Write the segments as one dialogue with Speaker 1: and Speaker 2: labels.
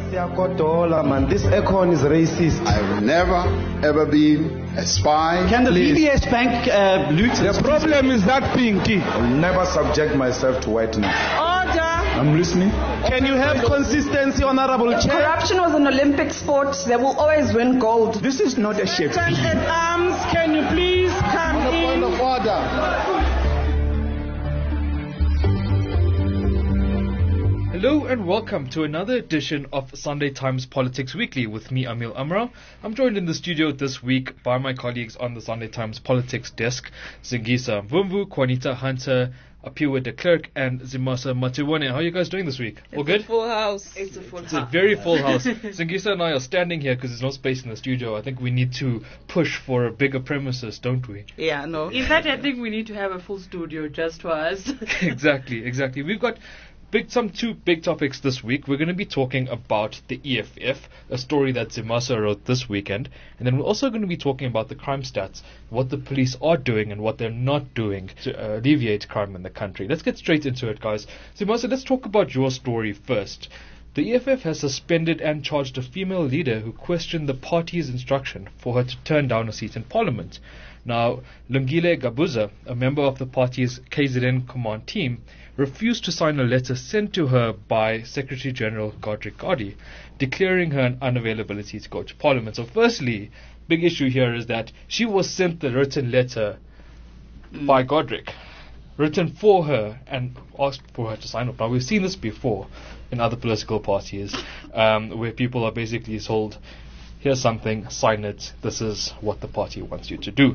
Speaker 1: Man, this Econ is racist.
Speaker 2: I've never, ever been a spy.
Speaker 3: Can the VBS Bank loot?
Speaker 1: The problem is that Pinky. I'll never subject myself to whiteness.
Speaker 4: Order.
Speaker 1: I'm listening.
Speaker 3: Can you have consistency, Honorable Chair?
Speaker 4: Corruption was an Olympic sport. They will always win gold.
Speaker 3: This is not a ship.
Speaker 4: Arms, can you please come
Speaker 2: On the
Speaker 4: in?
Speaker 2: point of order.
Speaker 5: Hello and welcome to another edition of Sunday Times Politics Weekly with me, Amil Amra. I'm joined in the studio this week by my colleagues on the Sunday Times Politics desk, Zingisa Mvumvu, Juanita Hunter, Apiwa de Klerk, and Zimasa Matiwane. How are you guys doing this week? All good?
Speaker 6: Full house. It's a full house.
Speaker 5: It's a very full house. Zingisa and I are standing here because there's no space in the studio. I think we need to push for a bigger premises, don't we?
Speaker 6: Yeah, no.
Speaker 7: In fact, I think we need to have a full studio just for us.
Speaker 5: Exactly. We've got two big topics this week. We're going to be talking about the EFF, a story that Zimasa wrote this weekend, and then we're also going to be talking about the crime stats, what the police are doing and what they're not doing to alleviate crime in the country. Let's get straight into it, guys. Zimasa, let's talk about your story first. The EFF has suspended and charged a female leader who questioned the party's instruction for her to turn down a seat in parliament. Now, Lungile Gabuza, a member of the party's KZN command team, refused to sign a letter sent to her by Secretary General Godric Gardie, declaring her an unavailability to go to Parliament. So firstly, big issue here is that she was sent the written letter by Godric, written for her and asked for her to sign up. Now, we've seen this before in other political parties, where people are basically told, here's something, sign it, this is what the party wants you to do.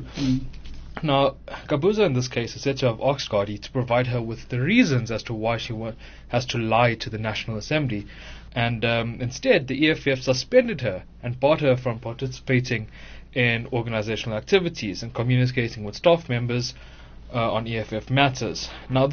Speaker 5: Now, Gabuza in this case is said to have asked Gardie to provide her with the reasons as to why she has to lie to the National Assembly, and instead the EFF suspended her and barred her from participating in organizational activities and communicating with staff members on EFF matters. Now,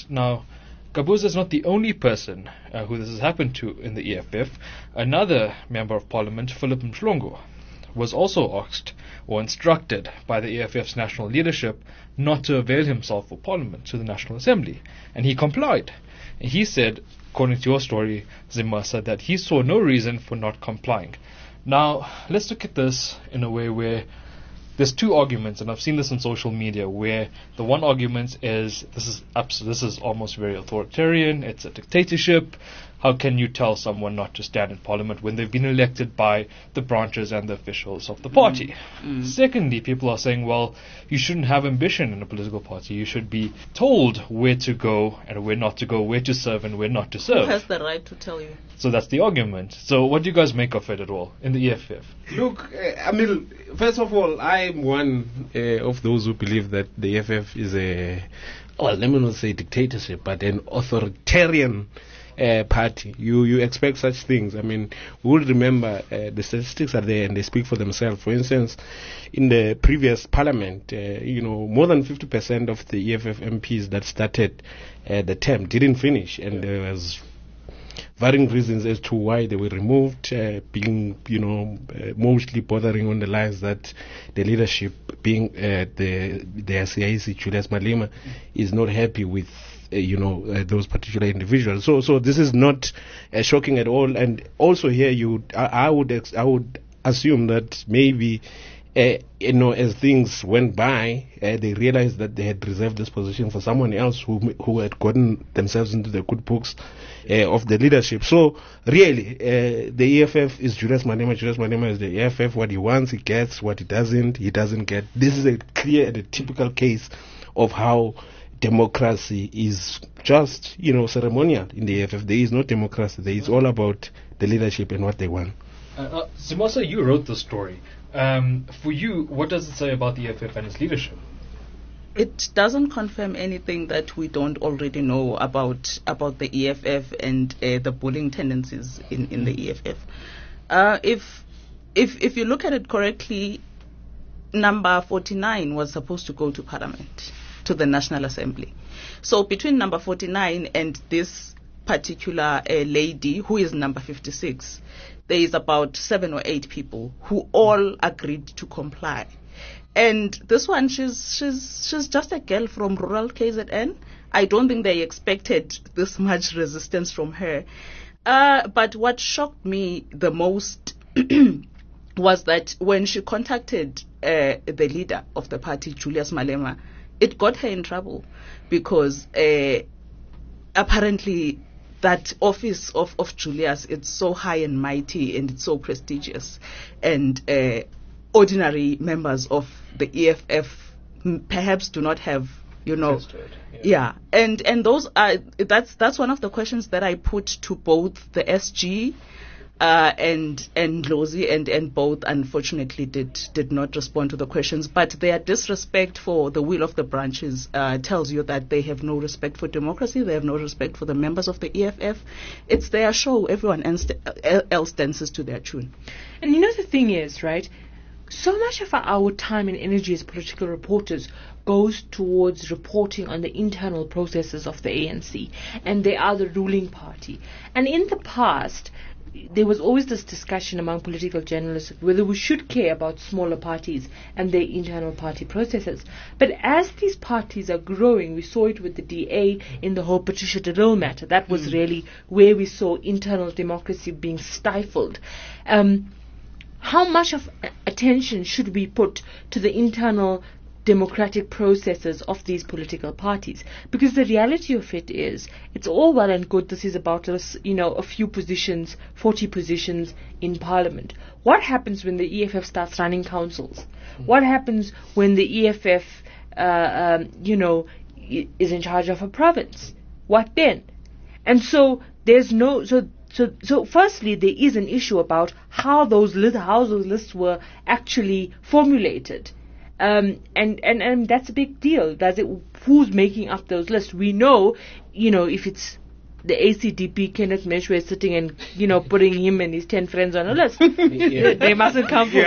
Speaker 5: Gabuza is not the only person who this has happened to in the EFF. Another member of Parliament, Philip Mhlongo, was also asked or instructed by the EFF's national leadership not to avail himself for Parliament to the National Assembly, and he complied. And he said, according to your story, Zimasa, that he saw no reason for not complying. Now, let's look at this in a way where there's two arguments, and I've seen this on social media, where the one argument is this is almost very authoritarian, it's a dictatorship. How can you tell someone not to stand in Parliament when they've been elected by the branches and the officials of the party? Secondly, people are saying, well, you shouldn't have ambition in a political party. You should be told where to go and where not to go, where to serve and where not to serve.
Speaker 6: Who has the right to tell you?
Speaker 5: So that's the argument. So what do you guys make of it at all in the EFF?
Speaker 8: Look, first of all, I'm one of those who believe that the EFF is let me not say dictatorship, but an authoritarian party. You expect such things. We will remember the statistics are there and they speak for themselves. For instance, in the previous parliament, more than 50% of the EFF MPs that started the term didn't finish, and there was varying reasons as to why they were removed, being, mostly bothering on the lines that the leadership, being the CIC, Julius Malema, is not happy with those particular individuals. So this is not shocking at all. And also here, I would assume that maybe as things went by, they realized that they had reserved this position for someone else who had gotten themselves into the good books of the leadership. So really, the EFF is Julius Malema. Julius Malema is the EFF. What he wants, he gets. What he doesn't get. This is a clear and a typical case of how democracy is just, ceremonial in the EFF. There is no democracy. There is all about the leadership and what they want.
Speaker 5: Zimasa, you wrote the story. For you, what does it say about the EFF and its leadership?
Speaker 6: It doesn't confirm anything that we don't already know about the EFF and the bullying tendencies in the EFF. If you look at it correctly, number 49 was supposed to go to Parliament, to the National Assembly. So between number 49 and this particular lady, who is number 56, there is about 7 or 8 people who all agreed to comply. And this one, she's just a girl from rural KZN. I don't think they expected this much resistance from her. But what shocked me the most was that when she contacted the leader of the party, Julius Malema, it got her in trouble because apparently that office of Julius, it's so high and mighty and it's so prestigious, and ordinary members of the EFF perhaps do not have, yeah. And those are that's one of the questions that I put to both the SG and Lozi, and both unfortunately did not respond to the questions. But their disrespect for the will of the branches tells you that they have no respect for democracy. They have no respect for the members of the EFF. It's their show. Everyone else dances to their tune.
Speaker 7: And the thing is, right? So much of our time and energy as political reporters goes towards reporting on the internal processes of the ANC, and they are the ruling party. And in the past, there was always this discussion among political journalists whether we should care about smaller parties and their internal party processes. But as these parties are growing, we saw it with the DA in the whole Patricia de Lille matter. That was really where we saw internal democracy being stifled. How much of attention should we put to the internal democratic processes of these political parties? Because the reality of it is, it's all well and good. This is about a few positions, 40 positions in Parliament. What happens when the EFF starts running councils? What happens when the EFF, is in charge of a province? What then? And so there's no So firstly, there is an issue about how those lists were actually formulated. And that's a big deal. Who's making up those lists? We know, if it's the ACDP, Kenneth Meshwe is sitting and, putting him and his 10 friends on a list. They mustn't come for me.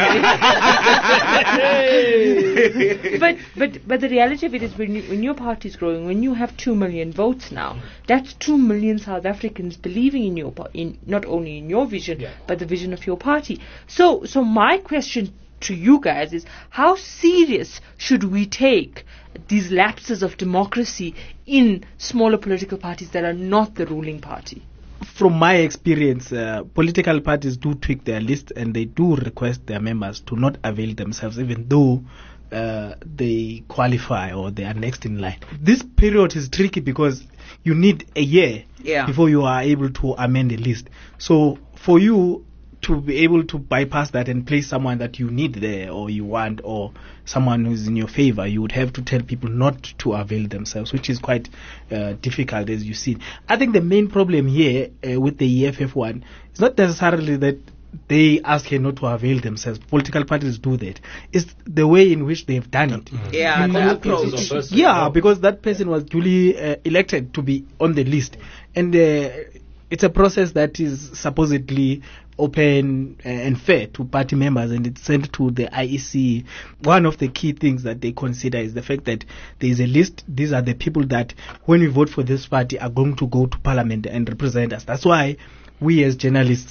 Speaker 7: But the reality of it is when your party is growing, when you have 2 million votes now, that's 2 million South Africans believing in your not only in your vision, but the vision of your party. So my question to you guys is, how serious should we take these lapses of democracy in smaller political parties that are not the ruling party?
Speaker 3: From my experience, political parties do tweak their list and they do request their members to not avail themselves, even though they qualify or they are next in line. This period is tricky because you need a year before you are able to amend a list. So for you to be able to bypass that and place someone that you need there or you want, or someone who's in your favor, you would have to tell people not to avail themselves, which is quite difficult, as you see. I think the main problem here with the EFF one is not necessarily that they ask her not to avail themselves. Political parties do that. It's the way in which they've done it.
Speaker 6: Yeah, the approach.
Speaker 3: Yeah, because that person was duly elected to be on the list. And it's a process that is supposedly open and fair to party members, and it's sent to the IEC. One of the key things that they consider is the fact that there is a list. These are the people that, when we vote for this party, are going to go to Parliament and represent us. That's why we as journalists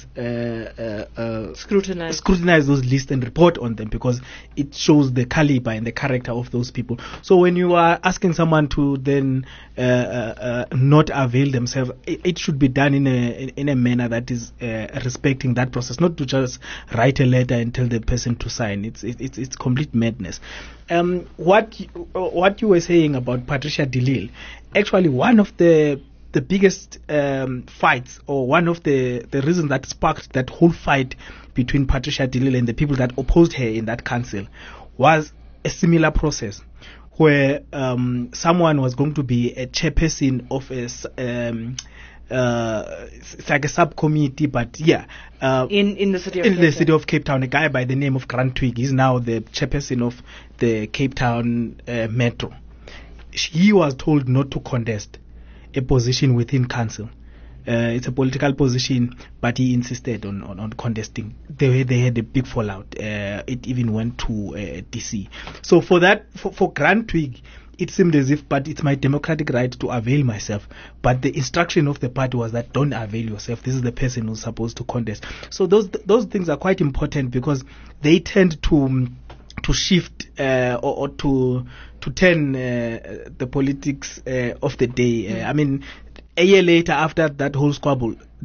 Speaker 3: scrutinize those lists and report on them, because it shows the caliber and the character of those people. So when you are asking someone to then not avail themselves, it should be done in a manner that is respecting that process, not to just write a letter and tell the person to sign. It's complete madness. What you were saying about Patricia de Lille, actually one of the biggest fights, or one of the reasons that sparked that whole fight between Patricia de Lille and the people that opposed her in that council, was a similar process where someone was going to be a chairperson of it's like a subcommittee, but in the city of Cape Town, a guy by the name of Grant Twigg is now the chairperson of the Cape Town Metro. He was told not to contest a position within council. It's a political position, but he insisted on contesting. They had a big fallout. It even went to DC. So for Grant Twigg, it seemed as if, but it's my democratic right to avail myself. But the instruction of the party was that don't avail yourself. This is the person who's supposed to contest. So those things are quite important, because they tend to shift or to turn the politics of the day. I mean, a year later, after that whole squabble,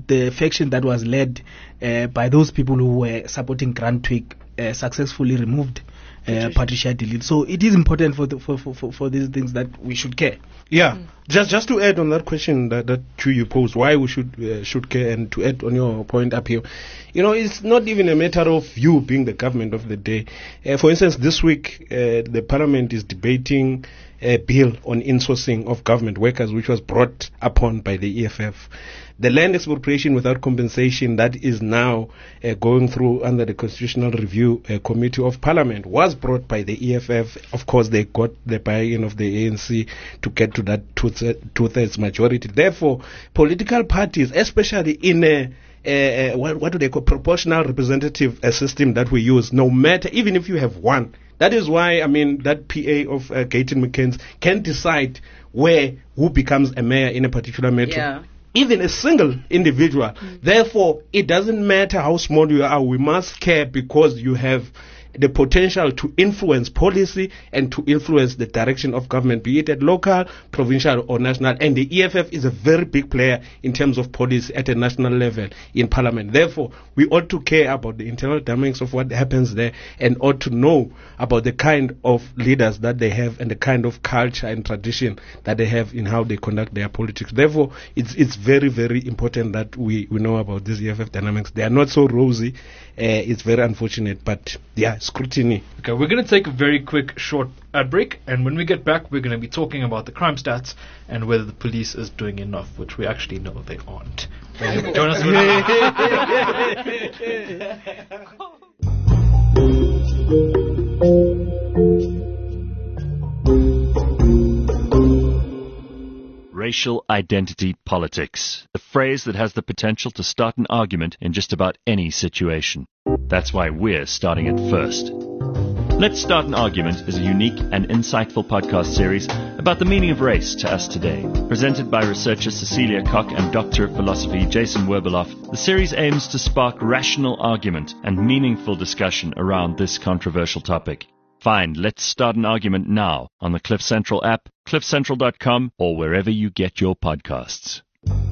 Speaker 3: the faction that was led by those people who were supporting Grant Twigg successfully removed Patricia de Lille. So it is important for these things that we should care.
Speaker 8: Yeah, just to add on that question that you posed, why we should care, and to add on your point up here, it's not even a matter of you being the government of the day. For instance, this week the Parliament is debating a bill on insourcing of government workers, which was brought upon by the EFF. The land expropriation without compensation that is now going through under the Constitutional Review Committee of Parliament was brought by the EFF. Of course, they got the buy-in of the ANC to get to that two-thirds majority. Therefore, political parties, especially in a what do they call proportional representative system that we use, no matter, even if you have one. That is why, that PA of Gayton McKenzie can decide who becomes a mayor in a particular metro.
Speaker 6: Yeah.
Speaker 8: Even a single individual. Therefore, it doesn't matter how small you are, we must care because you have the potential to influence policy and to influence the direction of government, be it at local, provincial or national. And the EFF is a very big player in terms of policy at a national level in Parliament. Therefore, we ought to care about the internal dynamics of what happens there and ought to know about the kind of leaders that they have and the kind of culture and tradition that they have in how they conduct their politics. Therefore, it's very, very important that we know about these EFF dynamics. They are not so rosy. It's very unfortunate, but yeah, scrutiny.
Speaker 5: Okay, we're going to take a very quick short ad break, and when we get back, we're going to be talking about the crime stats and whether the police is doing enough, which we actually know they aren't. Join us.
Speaker 9: Racial identity politics, the phrase that has the potential to start an argument in just about any situation. That's why we're starting it first. Let's Start an Argument is a unique and insightful podcast series about the meaning of race to us today. Presented by researcher Cecilia Koch and Doctor of Philosophy Jason Werbeloff, the series aims to spark rational argument and meaningful discussion around this controversial topic. Find Let's Start an Argument now on the Cliff Central app, cliffcentral.com, or wherever you get your podcasts.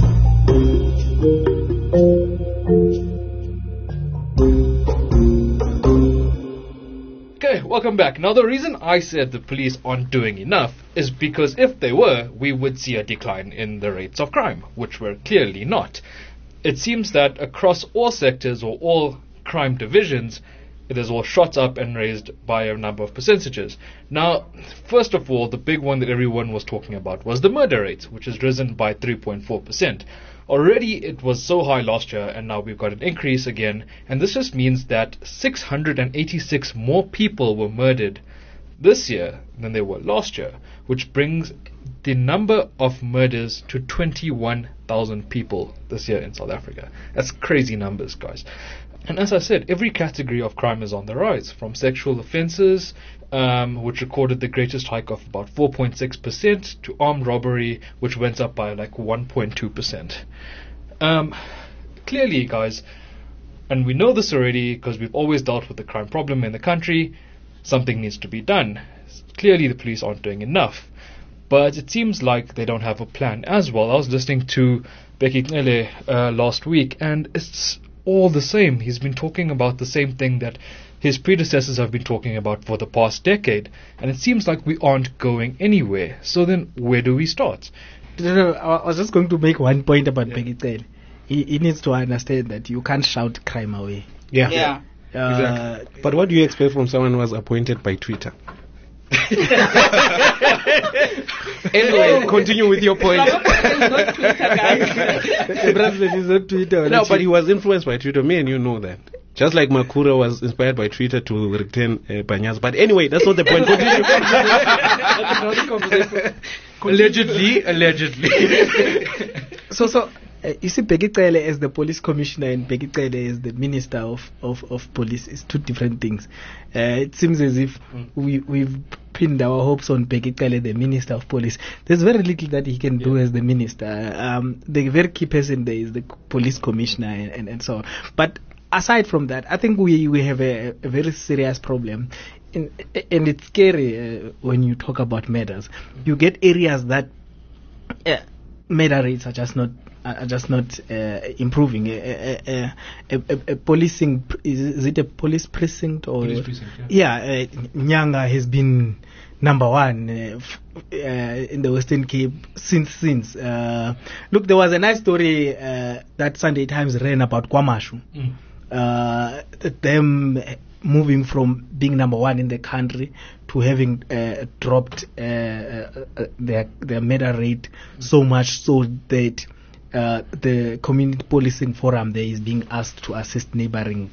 Speaker 5: Okay, welcome back. Now, the reason I said the police aren't doing enough is because if they were, we would see a decline in the rates of crime, which we're clearly not. It seems that across all sectors or all crime divisions, it has all shot up and raised by a number of percentages. Now, first of all, the big one that everyone was talking about was the murder rate, which has risen by 3.4%. Already it was so high last year, and now we've got an increase again, and this just means that 686 more people were murdered this year than they were last year, which brings the number of murders to 21,000 people this year in South Africa. That's crazy numbers, guys. And as I said, every category of crime is on the rise, from sexual offences, which recorded the greatest hike of about 4.6%, to armed robbery, which went up by like 1.2%. Clearly, guys, and we know this already because we've always dealt with the crime problem in the country, something needs to be done. Clearly, the police aren't doing enough. But it seems like they don't have a plan as well. I was listening to Bheki Cele last week, and it's all the same. He's been talking about the same thing that his predecessors have been talking about for the past decade, and it seems like we aren't going anywhere. So then, where do we start?
Speaker 3: No, I was just going to make one point about Bheki Cele. He needs to understand that you can't shout crime away.
Speaker 8: Yeah. Exactly. But what do you expect from someone who was appointed by Twitter? Anyway, continue with your point.
Speaker 3: The president is not Twitter.
Speaker 8: No, but he was influenced by Twitter. Me and you know that. Just like Makura was inspired by Twitter to return Banyas. But anyway, that's not the point. Allegedly.
Speaker 3: So you see, Bheki Cele as the police commissioner and Bheki Cele as the minister of police is two different things. It seems as if we've pinned our hopes on Bheki Cele, the minister of police. There's very little that he can do as the minister. The very key person there is the police commissioner and so on. But aside from that, I think we have a very serious problem. And it's scary when you talk about murders. You get areas that murder rates are just not are just not improving. A policing, is it a police precinct or?
Speaker 5: Police precinct,
Speaker 3: yeah. Nyanga has been number one in the Western Cape since. Look, there was a nice story that Sunday Times ran about KwaMashu. Them moving from being number one in the country to having dropped their murder rate so much so that the community policing forum there is being asked to assist neighboring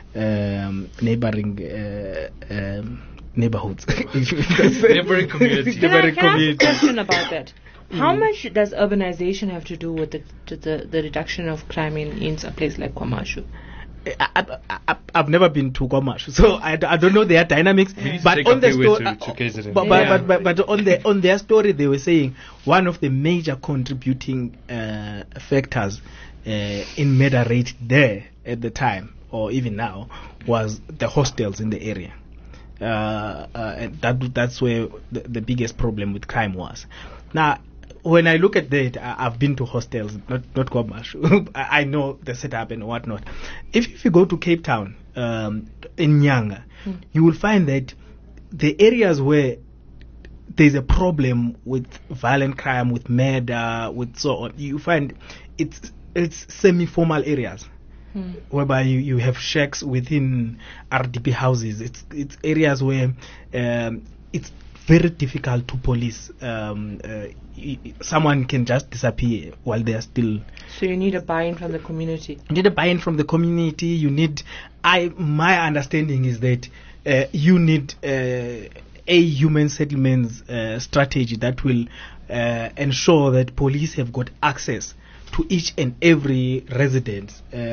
Speaker 3: neighborhoods.
Speaker 5: Neighboring communities.
Speaker 7: Can I ask a question about that? How much does urbanization have to do with the reduction of crime in a place like KwaMashu?
Speaker 3: I've never been to KwaMashu, so I don't know their dynamics. But on the story, but on their story, they were saying one of the major contributing factors in murder rate there at the time, or even now, was the hostels in the area. And that's where the biggest problem with crime was. Now, when I look at that, I've been to hostels, not KwaMashu. I know the setup and whatnot. If you go to Cape Town, in Nyanga, you will find that the areas where there's a problem with violent crime, with murder, with so on, you find it's semi-formal areas. Whereby you have shacks within RDP houses. It's areas where it's very difficult to police. Someone can just disappear while they are still.
Speaker 7: So you need a buy-in from the community.
Speaker 3: You need a buy-in from the community. You need. My understanding is that you need a human settlements strategy that will ensure that police have got access to each and every resident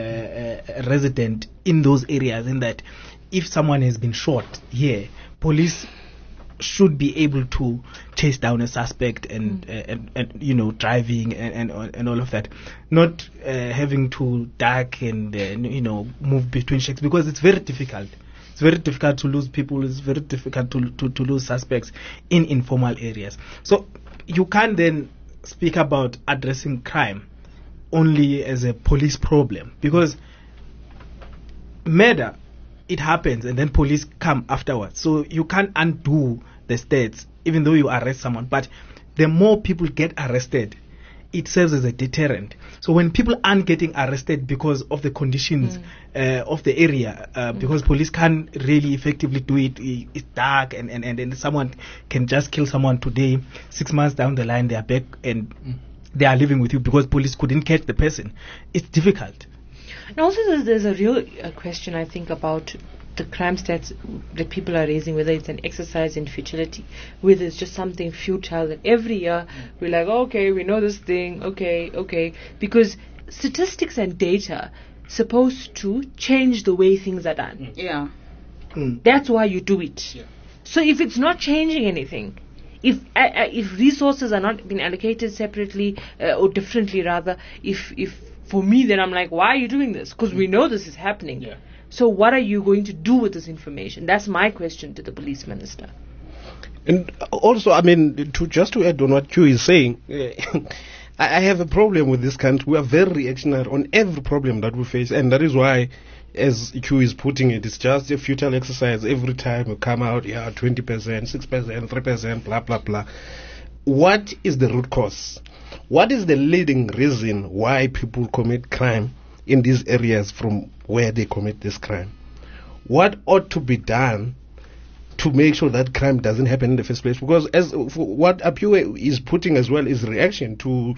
Speaker 3: in those areas, in that if someone has been shot here, police should be able to chase down a suspect and driving and all of that, not having to duck and move between shacks, because it's very difficult. It's very difficult to lose people. It's very difficult to lose suspects in informal areas. So you can't then speak about addressing crime only as a police problem, because murder, it happens and then police come afterwards. So you can't undo the stats even though you arrest someone, but the more people get arrested, it serves as a deterrent. So when people aren't getting arrested because of the conditions of the area, because police can't really effectively do it, it's dark and someone can just kill someone today, 6 months down the line they are back and they are living with you because police couldn't catch the person. It's difficult.
Speaker 7: And also there's a real question, I think, about the crime stats that people are raising, whether it's an exercise in futility, whether it's just something futile that every year we're like, okay, we know this thing, okay, because statistics and data supposed to change the way things are done.
Speaker 6: Yeah.
Speaker 7: That's why you do it.
Speaker 5: Yeah.
Speaker 7: So if it's not changing anything, if resources are not being allocated separately or differently rather, if for me, then I'm like, why are you doing this? Because we know this is happening.
Speaker 5: Yeah.
Speaker 7: So what are you going to do with this information? That's my question to the police minister.
Speaker 8: And also, I mean, to add on what Q is saying, I have a problem with this country. We are very reactionary on every problem that we face, and that is why, as Q is putting it, it's just a futile exercise every time we come out, 20%, 6%, 3%, blah, blah, blah. What is the root cause? What is the leading reason why people commit crime in these areas from where they commit this crime? What ought to be done to make sure that crime doesn't happen in the first place? Because as what Aphiwe is putting as well is reaction to,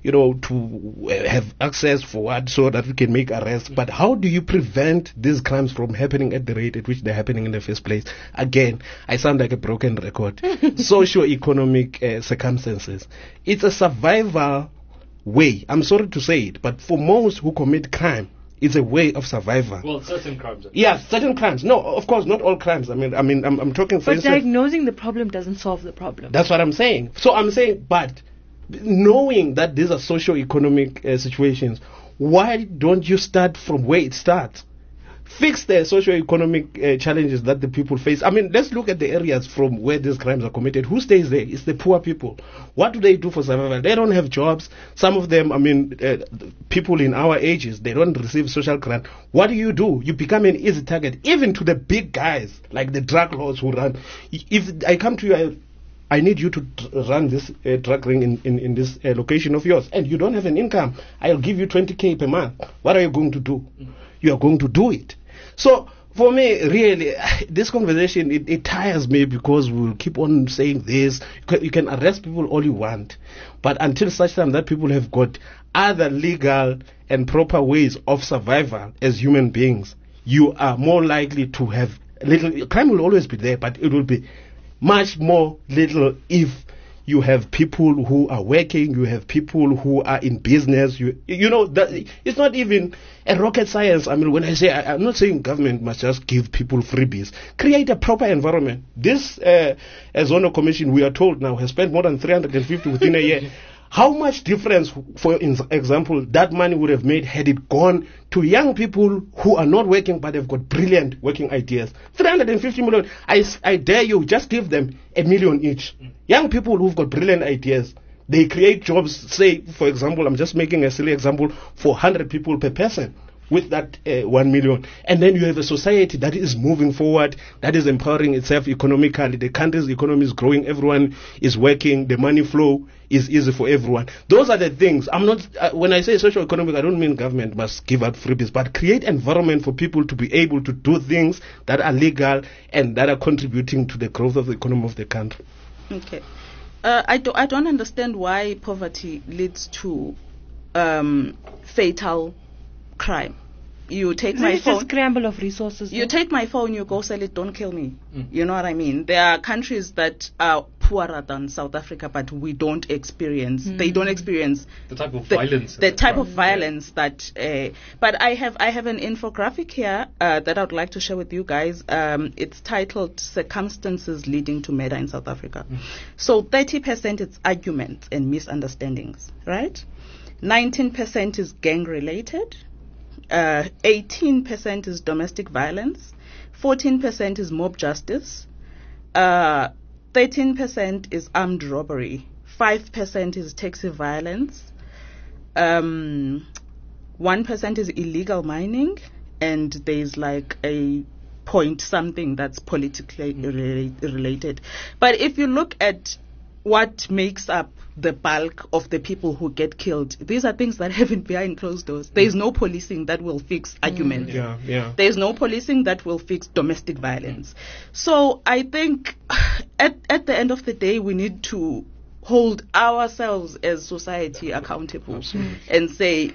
Speaker 8: to have access for what, so that we can make arrests. But how do you prevent these crimes from happening at the rate at which they're happening in the first place? Again, I sound like a broken record. Socio-economic circumstances. It's a survival way. I'm sorry to say it, but for most who commit crime, it's a way of survival.
Speaker 5: Well, certain crimes.
Speaker 8: Yeah, certain crimes. No, of course, not all crimes. I'm talking for instance.
Speaker 7: But diagnosing the problem doesn't solve the problem.
Speaker 8: That's what I'm saying. So I'm saying, but knowing that these are socio-economic situations, why don't you start from where it starts? fix the socio-economic challenges that the people face. I mean, let's look at the areas from where these crimes are committed. Who stays there? It's the poor people. What do they do for survival? They don't have jobs. Some of them, I mean, people in our ages, they don't receive social grant. What do? You become an easy target, even to the big guys, like the drug lords who run. If I come to you, I need you to run this drug ring in this location of yours, and you don't have an income. I'll give you 20K per month. What are you going to do? You are going to do it. So, for me, really, this conversation, it tires me, because we'll keep on saying this. You can arrest people all you want, but until such time that people have got other legal and proper ways of survival as human beings, you are more likely to have little. Crime will always be there, but it will be much more little if you have people who are working, you have people who are in business. You know, that it's not even a rocket science. I mean, when I say, I'm not saying government must just give people freebies. Create a proper environment. This Zono Commission, we are told now, has spent more than 350 within a year. How much difference, for example, that money would have made had it gone to young people who are not working but have got brilliant working ideas? 350 million. I dare you, just give them $1 million each. Young people who've got brilliant ideas, they create jobs, say, for example, I'm just making a silly example, for 100 people per person. With that 1 million, and then you have a society that is moving forward, that is empowering itself economically. The country's economy is growing, everyone is working, the money flow is easy for everyone. Those are the things. I'm not when I say socio-economic, I don't mean government must give out freebies, but create environment for people to be able to do things that are legal and that are contributing to the growth of the economy of the country.
Speaker 6: Okay, I don't understand why poverty leads to fatal crime. You take my phone.
Speaker 7: It's a scramble of resources.
Speaker 6: You take my phone, you go sell it, don't kill me. You know what I mean? There are countries that are poorer than South Africa, but we don't experience. They don't experience
Speaker 5: the type of violence.
Speaker 6: The type of violence that. But I have an infographic here that I would like to share with you guys. It's titled "Circumstances Leading to Murder in South Africa." So 30% is arguments and misunderstandings, right? 19% is gang related. 18% is domestic violence, 14% is mob justice, 13% is armed robbery, 5% is taxi violence, 1% is illegal mining, and there's like a point something that's politically related. But if you look at what makes up the bulk of the people who get killed, these are things that happen behind closed doors. There is no policing that will fix arguments. There is no policing that will fix domestic violence. So I think at the end of the day, we need to hold ourselves as society accountable.
Speaker 5: Absolutely.
Speaker 6: And say,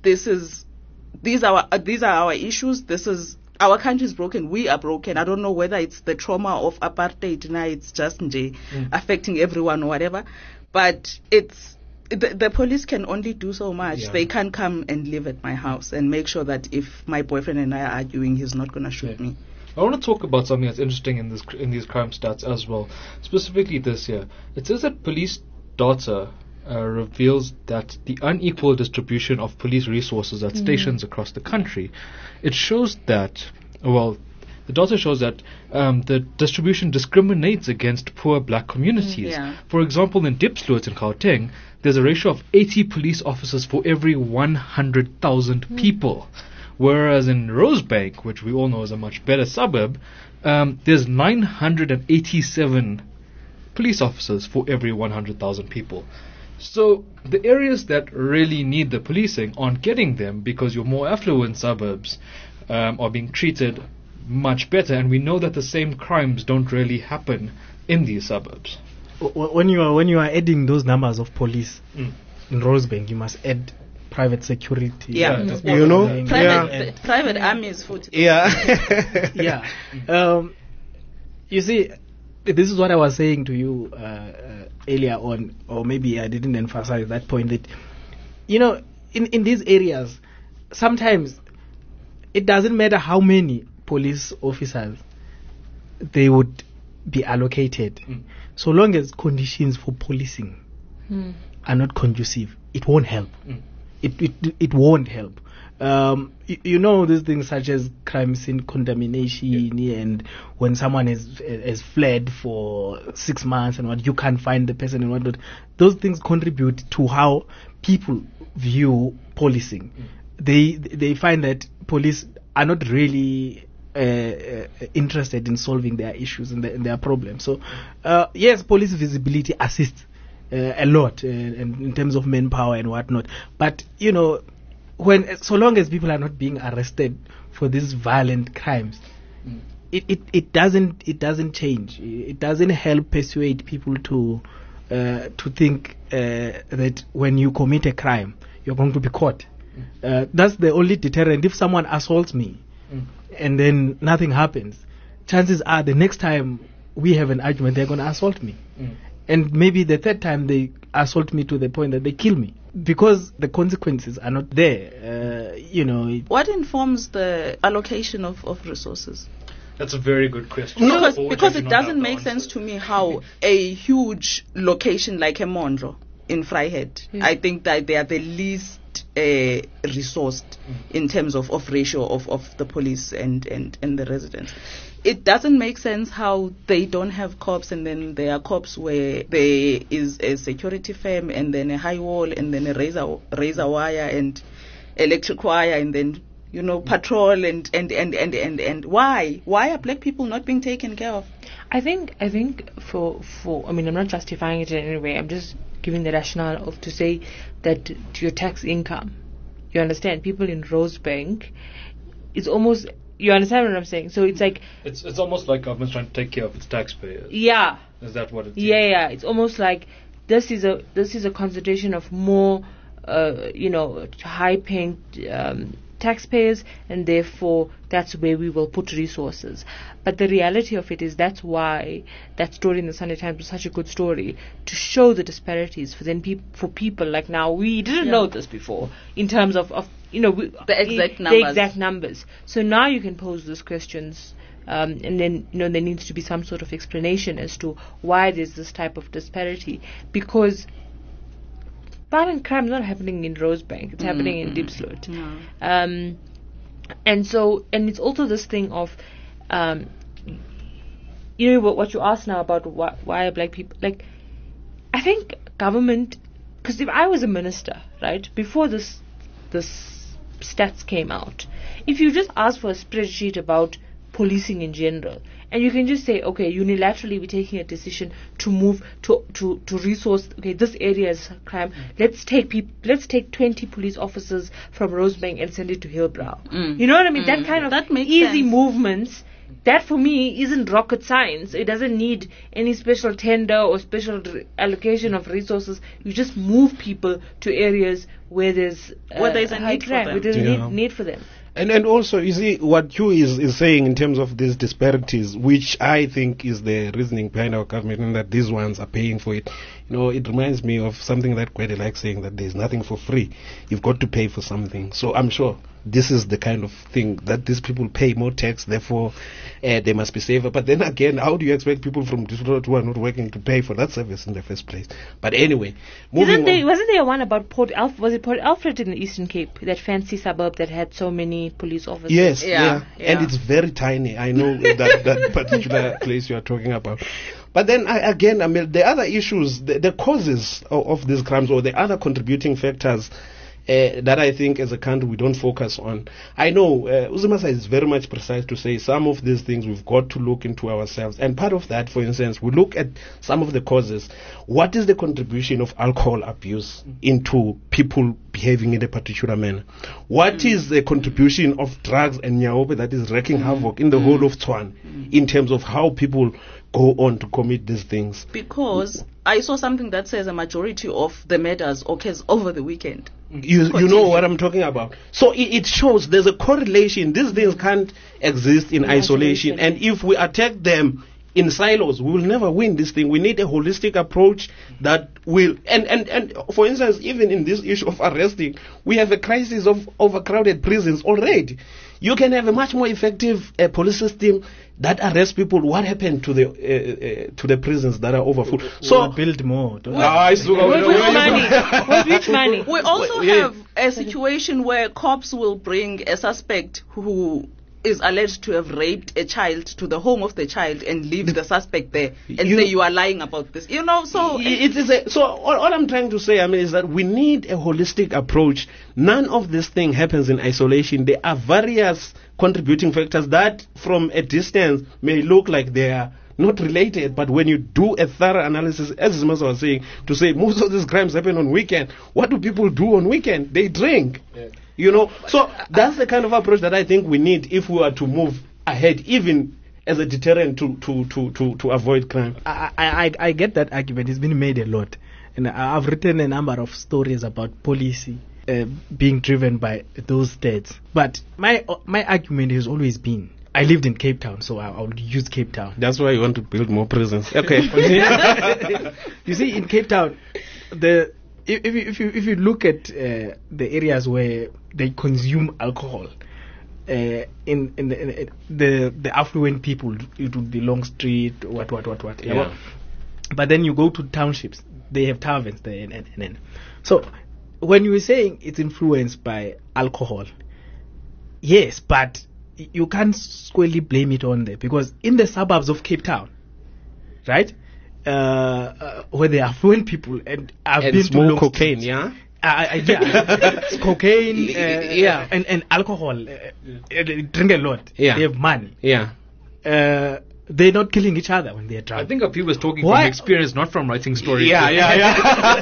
Speaker 6: these are our issues. Our country is broken. We are broken. I don't know whether it's the trauma of apartheid. Now it's just affecting everyone or whatever. But it's the police can only do so much. Yeah. They can't come and live at my house and make sure that if my boyfriend and I are arguing, he's not going to shoot me.
Speaker 5: I want to talk about something that's interesting in these crime stats as well. Specifically this year, it says that police data reveals that the unequal distribution of police resources at stations across the country. It shows that, the data shows that the distribution discriminates against poor black communities.
Speaker 6: Yeah.
Speaker 5: For example, in Diepsloot in Gauteng, there's a ratio of 80 police officers for every 100,000 people. Whereas in Rosebank, which we all know is a much better suburb, there's 987 police officers for every 100,000 people. So the areas that really need the policing aren't getting them because your more affluent suburbs are being treated much better, and we know that the same crimes don't really happen in these suburbs.
Speaker 3: When you are adding those numbers of police in Rosebank, you must add private security.
Speaker 6: Yeah,
Speaker 3: you know,
Speaker 6: private armies for.
Speaker 3: Yeah, yeah. You see, this is what I was saying to you earlier on, or maybe I didn't emphasize that point, that, you know, in these areas, sometimes it doesn't matter how many police officers they would be allocated, so long as conditions for policing are not conducive, it won't help. it won't help. You know, these things such as crime scene contamination, and when someone has fled for 6 months and what, you can't find the person and whatnot. Those things contribute to how people view policing. They find that police are not really interested in solving their issues and their problems. So, yes, police visibility assists a lot in terms of manpower and whatnot. But, you know, so long as people are not being arrested for these violent crimes, it doesn't change. It doesn't help persuade people to think that when you commit a crime, you're going to be caught. That's the only deterrent. If someone assaults me and then nothing happens, chances are the next time we have an argument, they're going to assault me. And maybe the third time they assault me to the point that they kill me, because the consequences are not there. You know.
Speaker 6: What informs the allocation of resources?
Speaker 5: That's a very good question.
Speaker 6: Because it doesn't make sense to me how a huge location like a Mondro in Vryheid, I think that they are the least resourced in terms of ratio of the police and the residents. It doesn't make sense how they don't have cops, and then there are cops where there is a security firm and then a high wall and then a razor wire and electric wire and then, you know, patrol and why are black people not being taken care of?
Speaker 7: I think for I mean, I'm not justifying it in any way. I'm just giving the rationale to say that to your tax income, you understand, people in Rosebank, it's almost, you understand what I'm saying? So it's like
Speaker 5: it's almost like government's trying to take care of its taxpayers.
Speaker 7: Yeah.
Speaker 5: Is that what it is?
Speaker 7: Yeah. It's almost like this is a concentration of more high paying taxpayers, and therefore that's where we will put resources. But the reality of it is that's why that story in the Sunday Times was such a good story, to show the disparities for people like now. We didn't know this before in terms of
Speaker 6: the
Speaker 7: exact numbers. So now you can pose those questions, and then there needs to be some sort of explanation as to why there's this type of disparity, because violent crime is not happening in Rosebank, it's happening in Diepsloot. And it's also this thing of what you asked now about why are black people, like, I think government, because if I was a minister, right, before this stats came out, if you just ask for a spreadsheet about policing in general, and you can just say, okay, unilaterally we're taking a decision to move to resource, okay, this area is crime, let's take 20 police officers from Rosebank and send it to Hillbrow. You know what I mean? That kind of
Speaker 6: that makes
Speaker 7: easy
Speaker 6: sense.
Speaker 7: Movements, that for me isn't rocket science. It doesn't need any special tender or special allocation of resources. You just move people to areas where there's
Speaker 6: a need for them.
Speaker 7: Where there's need for them.
Speaker 8: And also, you see, what Hugh is saying in terms of these disparities, which I think is the reasoning behind our government, and that these ones are paying for it. You know, it reminds me of something that Kwede likes saying, that there's nothing for free. You've got to pay for something. So I'm sure this is the kind of thing that these people pay more tax, therefore they must be safer. But then again, how do you expect people from Diepsloot who are not working to pay for that service in the first place? But anyway,
Speaker 7: wasn't there one about Port Alfred in the Eastern Cape, that fancy suburb that had so many police officers?
Speaker 8: Yes, yeah. And it's very tiny. I know that particular place you are talking about. But then again, I mean, the other issues, the causes of these crimes, or the other contributing factors that I think as a country we don't focus on. I know Uzumasa is very much precise to say some of these things we've got to look into ourselves. And part of that, for instance, we look at some of the causes. What is the contribution of alcohol abuse into people behaving in a particular manner? What is the contribution of drugs and nyaope that is wreaking havoc in the whole of Tshwane in terms of how people go on to commit these things?
Speaker 6: Because I saw something that says a majority of the murders occurs over the weekend.
Speaker 8: You know what I'm talking about. So it shows there's a correlation. These things can't exist in isolation. And if we attack them in silos, we will never win this thing. We need a holistic approach that will, and for instance, even in this issue of arresting, we have a crisis of overcrowded prisons already. You can have a much more effective police system that arrests people. What happened to the prisons that are overfull? So
Speaker 3: build more.
Speaker 7: With which money?
Speaker 6: We also have a situation where cops will bring a suspect who is alleged to have raped a child to the home of the child and leave the suspect there and say you are lying about this. So
Speaker 8: it is all I'm trying to say, is that we need a holistic approach. None of this thing happens in isolation. There are various contributing factors that from a distance may look like they are not related, but when you do a thorough analysis, as Zimasa was saying, to say most of these crimes happen on weekend, what do people do on weekend? They drink. Yeah. So that's the kind of approach that I think we need if we are to move ahead, even as a deterrent to avoid crime.
Speaker 3: I get that argument. It's been made a lot, and I've written a number of stories about policy being driven by those states. But my argument has always been, I lived in Cape Town, so I would use Cape Town.
Speaker 8: That's why you want to build more prisons. Okay.
Speaker 3: You see, in Cape Town, if you look at the areas where they consume alcohol, in the affluent people, it would be Long Street, what.
Speaker 8: Yeah.
Speaker 3: But then you go to townships, they have taverns there, and so when you were saying it's influenced by alcohol, yes, but you can't squarely blame it on there, because in the suburbs of Cape Town, right, where they are affluent people and I've been
Speaker 8: smoke
Speaker 3: to
Speaker 8: cocaine, yeah.
Speaker 3: It's cocaine, and alcohol. They drink a lot.
Speaker 8: Yeah.
Speaker 3: They have money.
Speaker 8: Yeah.
Speaker 3: They're not killing each other when they're drunk.
Speaker 5: I think Api was talking from experience, not from writing stories.
Speaker 3: Yeah.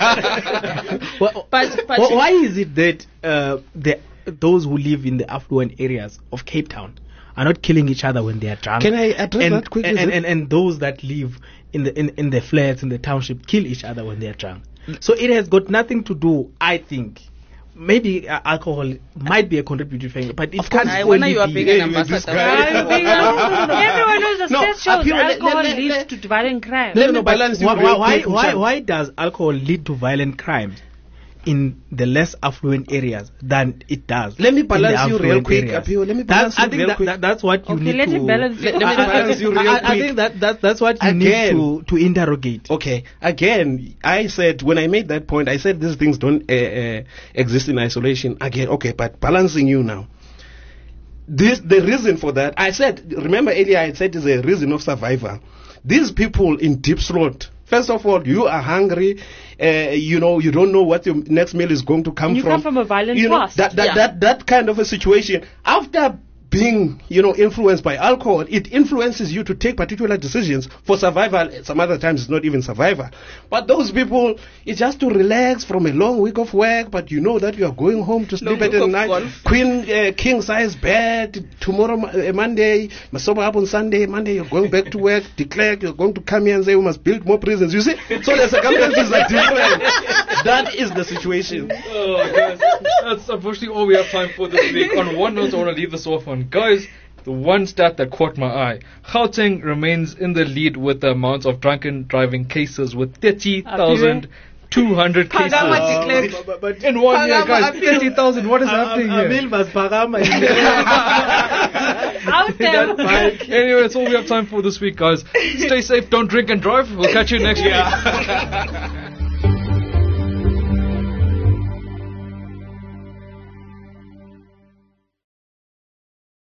Speaker 3: but why is it that those who live in the affluent areas of Cape Town are not killing each other when they are drunk?
Speaker 8: Can I address that quickly?
Speaker 3: And those that live in the flats in the township kill each other when they are drunk. So it has got nothing to do, I think. Maybe alcohol might be a contributing factor, but it can't
Speaker 6: when you are being an ambassador.
Speaker 7: Everyone knows the stats shows alcohol leads to violent crime.
Speaker 3: Why does alcohol lead to violent crimes in the less affluent areas than it does?
Speaker 8: Let me balance you real quick.
Speaker 3: That's what you need to.
Speaker 7: Let me
Speaker 8: balance you real quick.
Speaker 3: I think that's what you need to interrogate.
Speaker 8: Okay. Again, I said when I made that point, I said these things don't exist in isolation. Again, okay, but balancing you now. The reason for that, I said. Remember earlier, I said is a reason of survival. These people in deep throat. First of all, you are hungry. You don't know what your next meal is going to come from.
Speaker 7: You come from a violent past.
Speaker 8: That kind of a situation. After being, influenced by alcohol, it influences you to take particular decisions for survival. Some other times it's not even survival. But those people, it's just to relax from a long week of work, but you know that you are going home to sleep at night. King size bed, tomorrow, Monday, Masoba up on Sunday, Monday you're going back to work, declare you're going to come here and say we must build more prisons. You see? So the circumstances are different. That is the situation.
Speaker 5: Oh, guys, that's unfortunately all we have time for this week. On one note, I want to leave this off on. Guys, the one stat that caught my eye. Gauteng remains in the lead with the amount of drunken driving cases with 30,200 cases.
Speaker 3: But
Speaker 5: in 1 year, guys, 30,000. What is happening here? Anyway, that's all we have time for this week, guys. Stay safe, don't drink and drive. We'll catch you next week.